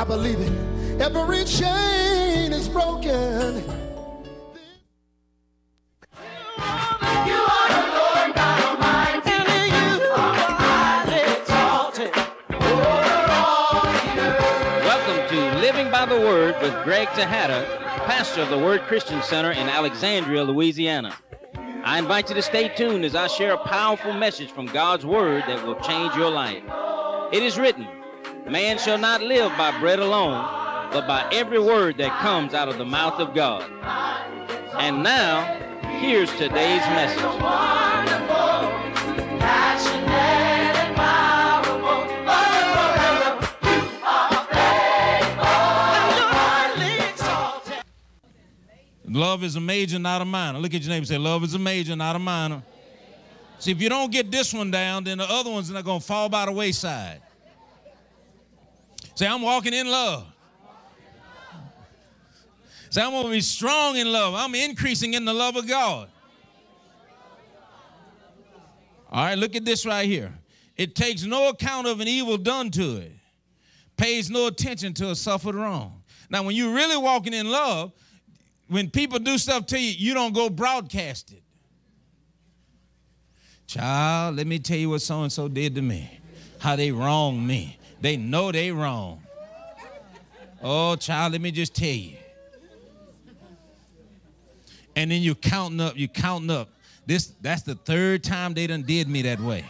believe it. Every chain is broken. Living by the Word with Greg Tejada, pastor of the Word Christian Center in Alexandria, Louisiana. I invite you to stay tuned as I share a powerful message from God's Word that will change your life. It is written, man shall not live by bread alone, but by every word that comes out of the mouth of God. And now, here's today's message. Love is a major, not a minor. Look at your neighbor and say, love is a major, not a minor. See, if you don't get this one down, then the other ones are going to fall by the wayside. Say, I'm walking in love. Say, I'm going to be strong in love. I'm increasing in the love of God. All right, look at this right here. It takes no account of an evil done to it. Pays no attention to a suffered wrong. Now, when you're really walking in love, when people do stuff to you, you don't go broadcast it. Child, let me tell you what so-and-so did to me. How they wronged me. They know they wrong. Oh, child, let me just tell you. And then you counting up. That's the third time they done did me that way.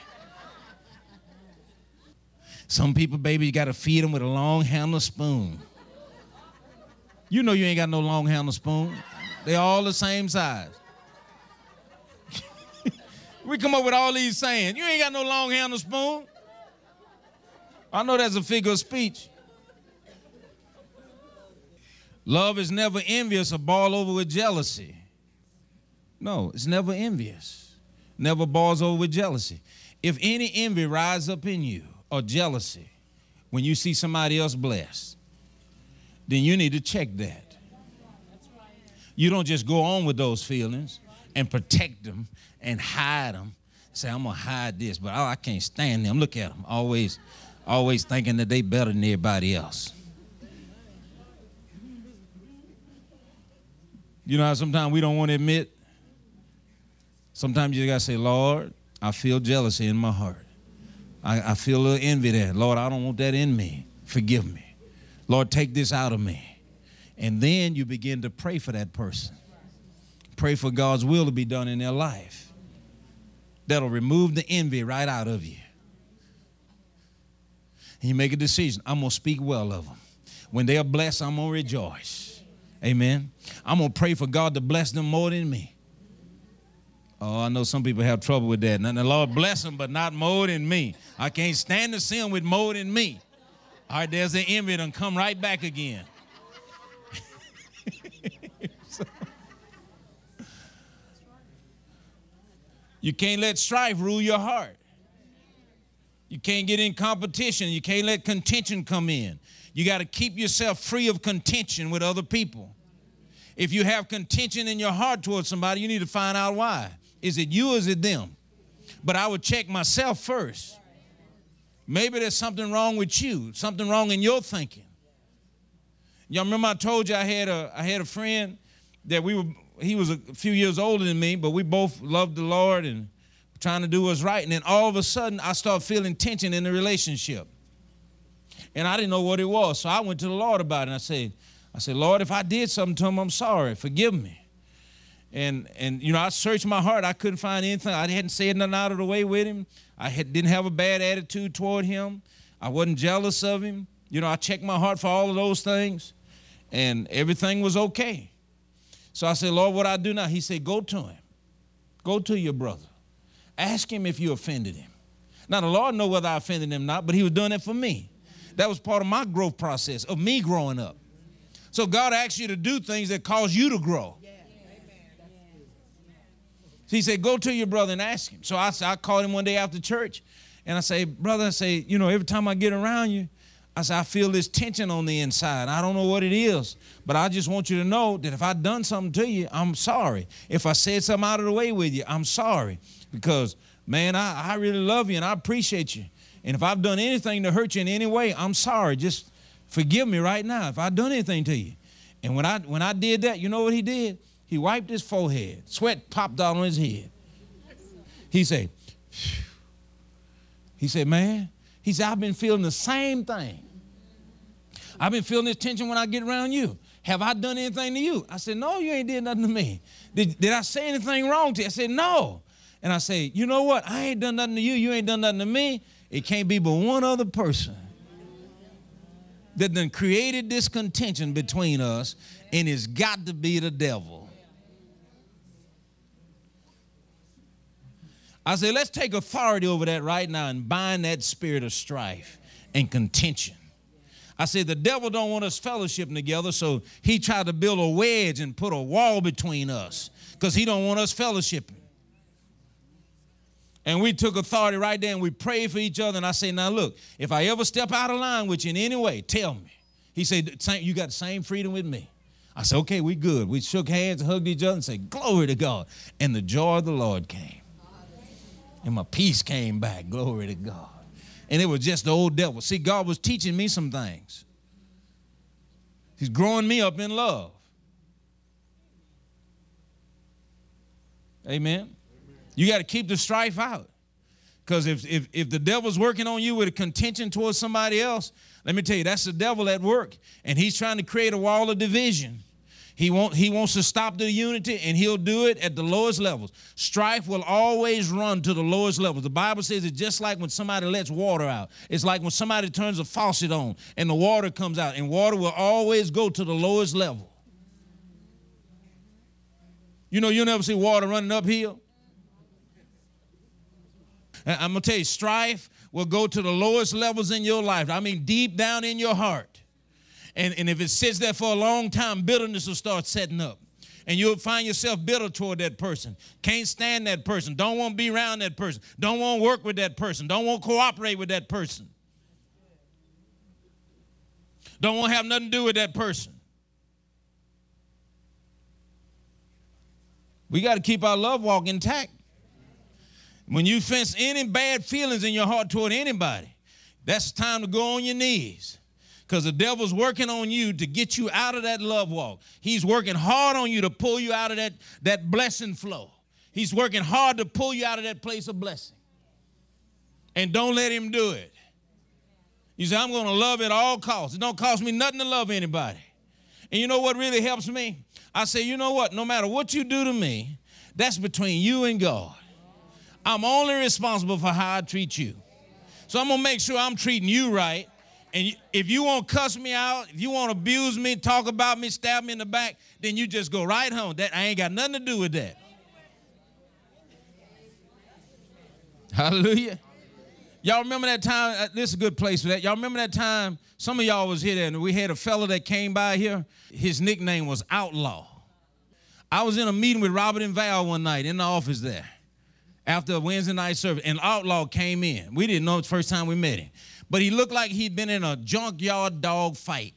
Some people, baby, you got to feed them with a long handle spoon. You know you ain't got no long handle spoon. They all the same size. We come up with all these sayings. You ain't got no long handle spoon. I know that's a figure of speech. Love is never envious or boiled over with jealousy. No, it's never envious. Never boils over with jealousy. If any envy rise up in you or jealousy when you see somebody else blessed, then you need to check that. You don't just go on with those feelings and protect them and hide them. Say, I'm going to hide this, but I can't stand them. Look at them. Always thinking that they better than everybody else. You know how sometimes we don't want to admit? Sometimes you got to say, Lord, I feel jealousy in my heart. I feel a little envy there. Lord, I don't want that in me. Forgive me. Lord, take this out of me. And then you begin to pray for that person. Pray for God's will to be done in their life. That'll remove the envy right out of you. And you make a decision. I'm going to speak well of them. When they are blessed, I'm going to rejoice. Amen. I'm going to pray for God to bless them more than me. Oh, I know some people have trouble with that. And the Lord bless them, but not more than me. I can't stand to see them with more than me. All right, there's the envy done come right back again. You can't let strife rule your heart. You can't get in competition. You can't let contention come in. You got to keep yourself free of contention with other people. If you have contention in your heart towards somebody, you need to find out why. Is it you or is it them? But I would check myself first. Maybe there's something wrong with you, something wrong in your thinking. Y'all remember I told you I had a friend that he was a few years older than me, but we both loved the Lord and trying to do what's right. And then all of a sudden I started feeling tension in the relationship. And I didn't know what it was. So I went to the Lord about it. And I said, Lord, if I did something to him, I'm sorry. Forgive me. And you know, I searched my heart. I couldn't find anything. I hadn't said nothing out of the way with him. Didn't have a bad attitude toward him. I wasn't jealous of him. You know, I checked my heart for all of those things, and everything was okay. So I said, Lord, what I do now? He said, go to him. Go to your brother. Ask him if you offended him. Now, the Lord knows whether I offended him or not, but he was doing it for me. That was part of my growth process, of me growing up. So God asks you to do things that cause you to grow. So he said, go to your brother and ask him. So I called him one day after church, and I say, brother, you know, every time I get around you, I feel this tension on the inside. I don't know what it is, but I just want you to know that if I've done something to you, I'm sorry. If I said something out of the way with you, I'm sorry. Because, man, I really love you and I appreciate you. And if I've done anything to hurt you in any way, I'm sorry. Just Forgive me right now if I done anything to you. And when I did that, you know what he did? He wiped his forehead. Sweat popped out on his head. He said, phew. He said, man, he said, I've been feeling the same thing. I've been feeling this tension when I get around you. Have I done anything to you? I said, no, you ain't did nothing to me. Did I say anything wrong to you? I said, no. And I said, you know what? I ain't done nothing to you. You ain't done nothing to me. It can't be but one other person that done created this contention between us, and it's got to be the devil. I said, let's take authority over that right now and bind that spirit of strife and contention. I said, the devil don't want us fellowshipping together, so he tried to build a wedge and put a wall between us because he don't want us fellowshipping. And we took authority right there and we prayed for each other. And I said, now look, if I ever step out of line with you in any way, tell me. He said, you got the same freedom with me. I said, okay, we good. We shook hands and hugged each other and said, glory to God. And the joy of the Lord came. And my peace came back. Glory to God. And it was just the old devil. See, God was teaching me some things. He's growing me up in love. Amen. You got to keep the strife out. Because if the devil's working on you with a contention towards somebody else, let me tell you, that's the devil at work. And he's trying to create a wall of division. He wants to stop the unity, and he'll do it at the lowest levels. Strife will always run to the lowest levels. The Bible says it's just like when somebody lets water out. It's like when somebody turns a faucet on and the water comes out, and water will always go to the lowest level. You know, you'll never see water running uphill. I'm going to tell you, strife will go to the lowest levels in your life. I mean, deep down in your heart. And if it sits there for a long time, bitterness will start setting up. And you'll find yourself bitter toward that person. Can't stand that person. Don't want to be around that person. Don't want to work with that person. Don't want to cooperate with that person. Don't want to have nothing to do with that person. We got to keep our love walk intact. When you sense any bad feelings in your heart toward anybody, that's time to go on your knees. Because the devil's working on you to get you out of that love walk. He's working hard on you to pull you out of that blessing flow. He's working hard to pull you out of that place of blessing. And don't let him do it. You say, I'm going to love at all costs. It don't cost me nothing to love anybody. And you know what really helps me? I say, you know what? No matter what you do to me, that's between you and God. I'm only responsible for how I treat you. So I'm going to make sure I'm treating you right. And if you want to cuss me out, if you want to abuse me, talk about me, stab me in the back, then you just go right home. I ain't got nothing to do with that. Hallelujah. Y'all remember that time? This is a good place for that. Y'all remember that time? Some of y'all was here there, and we had a fella that came by here. His nickname was Outlaw. I was in a meeting with Robert and Val one night in the office there after a Wednesday night service, and Outlaw came in. We didn't know it was the first time we met him. But he looked like he'd been in a junkyard dog fight.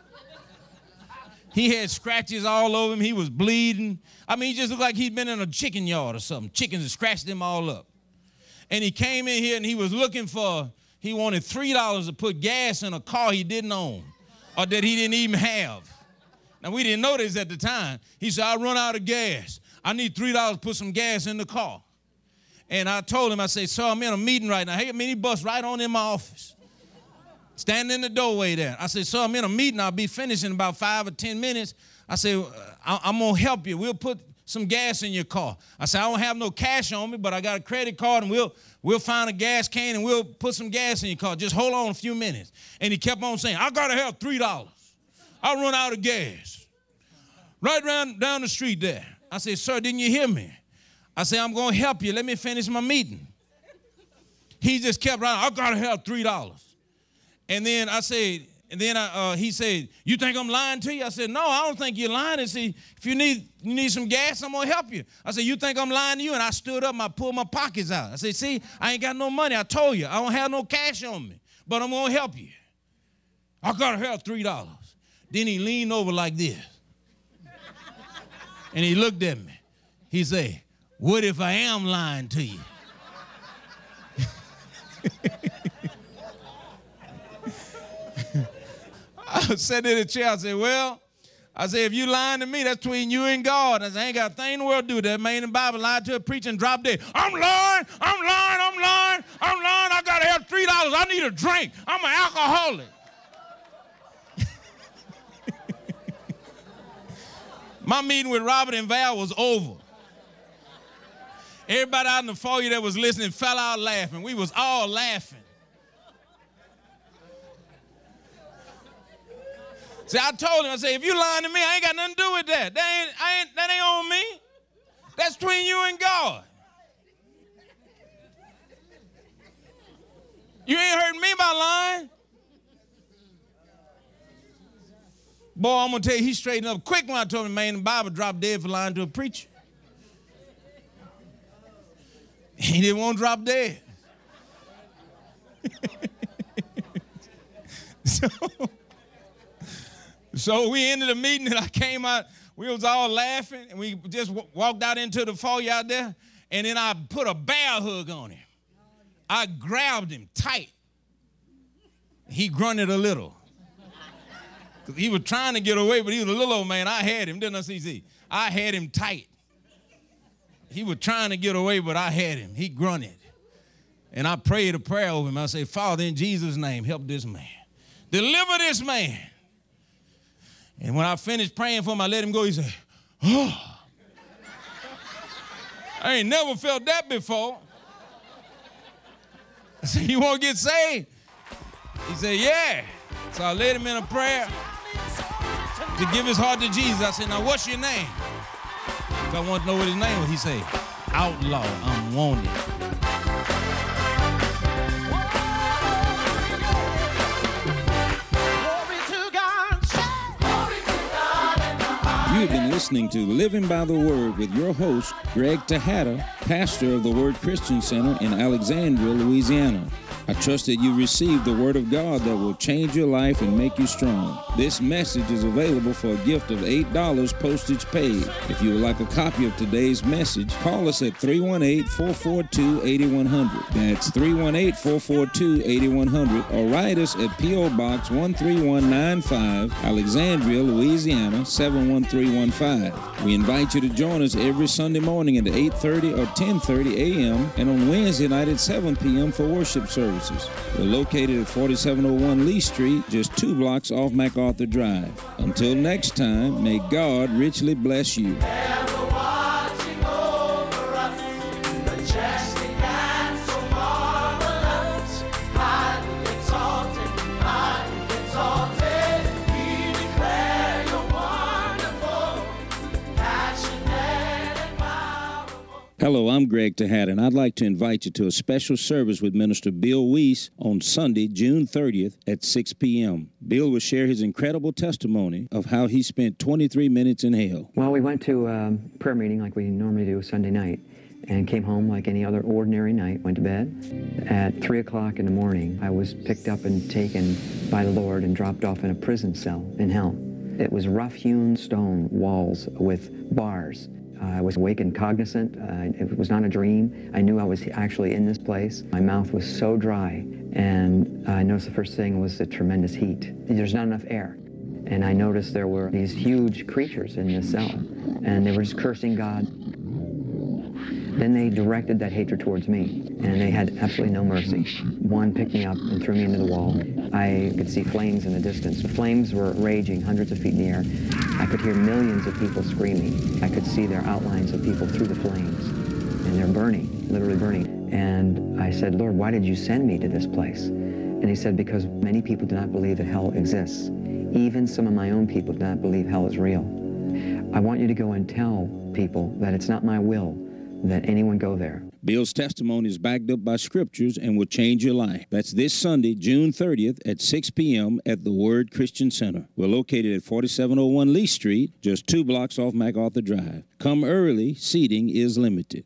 He had scratches all over him. He was bleeding. I mean, he just looked like he'd been in a chicken yard or something. Chickens had scratched him all up. And he came in here and he was looking he wanted $3 to put gas in a car he didn't own or that he didn't even have. Now, we didn't know this at the time. He said, I run out of gas. I need $3 to put some gas in the car. And I told him, I said, sir, I'm in a meeting right now. Hey, minibus right on in my office. Standing in the doorway there. I said, sir, I'm in a meeting. I'll be finished in about 5 or 10 minutes. I said, I'm going to help you. We'll put some gas in your car. I said, I don't have no cash on me, but I got a credit card, and we'll find a gas can, and we'll put some gas in your car. Just hold on a few minutes. And he kept on saying, I got to have $3. I run out of gas. Right down the street there. I said, sir, didn't you hear me? I said, I'm going to help you. Let me finish my meeting. He just kept running. I got to have $3. And then I said, he said, you think I'm lying to you? I said, no, I don't think you're lying. And see, if you need some gas, I'm going to help you. I said, you think I'm lying to you? And I stood up and I pulled my pockets out. I said, see, I ain't got no money. I told you, I don't have no cash on me, but I'm going to help you. I got to have $3. Then he leaned over like this. And he looked at me. He said, what if I am lying to you? was sitting in the chair. I said, well, if you lying to me, that's between you and God. I said, I ain't got a thing in the world to do with that. Man in the Bible lied to a preacher and dropped dead. I'm lying. I got to have $3. I need a drink. I'm an alcoholic. My meeting with Robert and Val was over. Everybody out in the foyer that was listening fell out laughing. We was all laughing. See, I told him, I said, if you lying to me, I ain't got nothing to do with that. That ain't on me. That's between you and God. You ain't hurting me by lying. Boy, I'm going to tell you, he straightened up quick when I told him, man, the Bible dropped dead for lying to a preacher. He didn't want to drop dead. So we ended the meeting and I came out. We was all laughing and we just walked out into the foyer out there. And then I put a bear hug on him. I grabbed him tight. He grunted a little. Because he was trying to get away, but he was a little old man. I had him, didn't I, CC? I had him tight. He was trying to get away, but I had him. He grunted. And I prayed a prayer over him. I said, Father, in Jesus' name, help this man. Deliver this man. And when I finished praying for him, I let him go. He said, oh. I ain't never felt that before. I said, you want to get saved? He said, yeah. So I led him in a prayer to give his heart to Jesus. I said, now what's your name? If I want to know what his name was, he said, Outlaw, Unwanted. You have been listening to Living by the Word with your host, Greg Tejada, pastor of the Word Christian Center in Alexandria, Louisiana. I trust that you received the Word of God that will change your life and make you strong. This message is available for a gift of $8 postage paid. If you would like a copy of today's message, call us at 318-442-8100. That's 318-442-8100, or write us at P.O. Box 13195, Alexandria, Louisiana 71315. We invite you to join us every Sunday morning at 8:30 or 10:30 a.m. and on Wednesday night at 7 p.m. for worship services. We're located at 4701 Lee Street, just 2 blocks off MacArthur Drive. Until next time, may God richly bless you. Hello, I'm Greg Tejada, and I'd like to invite you to a special service with Minister Bill Weiss on Sunday, June 30th at 6 p.m. Bill will share his incredible testimony of how he spent 23 minutes in hell. Well, we went to a prayer meeting like we normally do Sunday night and came home like any other ordinary night, went to bed. At 3 o'clock in the morning, I was picked up and taken by the Lord and dropped off in a prison cell in hell. It was rough-hewn stone walls with bars. I was awake and cognizant. It was not a dream. I knew I was actually in this place. My mouth was so dry, and I noticed the first thing was the tremendous heat. There's not enough air. And I noticed there were these huge creatures in this cell, and they were just cursing God. Then they directed that hatred towards me, and they had absolutely no mercy. One picked me up and threw me into the wall. I could see flames in the distance. The flames were raging hundreds of feet in the air. I could hear millions of people screaming. I could see their outlines of people through the flames, and they're burning, literally burning. And I said, Lord, why did you send me to this place? And he said, because many people do not believe that hell exists. Even some of my own people do not believe hell is real. I want you to go and tell people that it's not my will that anyone go there. Bill's testimony is backed up by scriptures and will change your life. That's this Sunday, June 30th at 6 p.m. at the Word Christian Center. We're located at 4701 Lee Street, just 2 blocks off MacArthur Drive. Come early, seating is limited.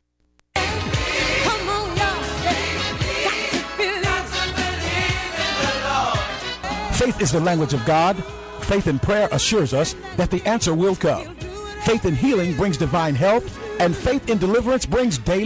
Faith is the language of God. Faith in prayer assures us that the answer will come. Faith in healing brings divine health, and faith in deliverance brings daily